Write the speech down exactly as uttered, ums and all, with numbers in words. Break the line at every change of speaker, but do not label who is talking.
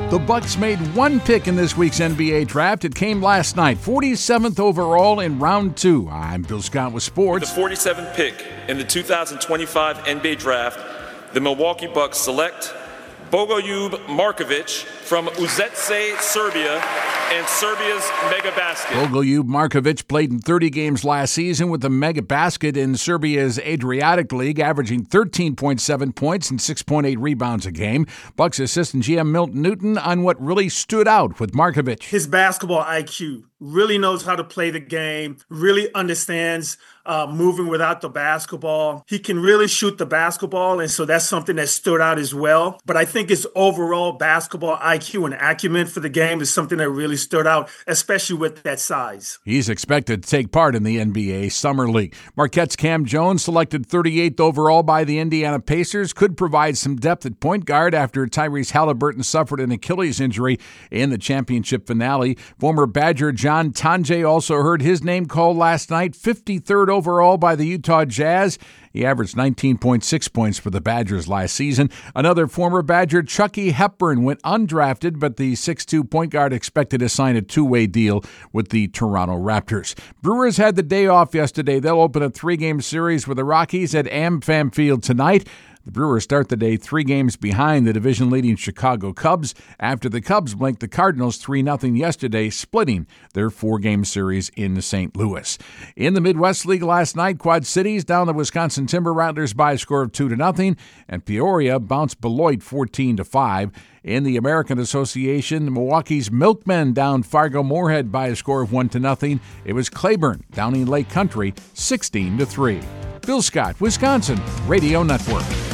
The Bucks made one pick in this week's N B A draft. It came last night, forty-seventh overall in round two. I'm Bill Scott with sports.
The forty-seventh pick in the two thousand twenty-five N B A draft, the Milwaukee Bucks select Bogoljub Markovic from Uzece, Serbia, and Serbia's Mega Basket.
Bogoljub Markovic played in thirty games last season with the Mega Basket in Serbia's Adriatic League, averaging thirteen point seven points and six point eight rebounds a game. Bucks assistant G M Milton Newton on what really stood out with Markovic.
His basketball I Q, really knows how to play the game, really understands uh, moving without the basketball. He can really shoot the basketball, and so that's something that stood out as well. But I think his overall basketball I Q and acumen for the game is something that really stood out, especially with that size.
He's expected to take part in the N B A Summer League. Marquette's Cam Jones, selected thirty-eighth overall by the Indiana Pacers, could provide some depth at point guard after Tyrese Halliburton suffered an Achilles injury in the championship finale. Former Badger John Tonje also heard his name called last night, fifty-third overall by the Utah Jazz. He averaged nineteen point six points for the Badgers last season. Another former Badger, Chucky Hepburn, went undrafted, but the six foot two point guard expected to sign a two-way deal with the Toronto Raptors. Brewers had the day off yesterday. They'll open a three-game series with the Rockies at AmFam Field tonight. The Brewers start the day three games behind the division-leading Chicago Cubs after the Cubs blanked the Cardinals three nothing yesterday, splitting their four-game series in Saint Louis. In the Midwest League last night, Quad Cities down the Wisconsin Timber Rattlers by a score of two to nothing, and Peoria bounced Beloit fourteen to five. In the American Association, Milwaukee's Milkmen down Fargo Moorhead by a score of one to nothing. It was Claiborne downing Lake Country sixteen to three. Bill Scott, Wisconsin Radio Network.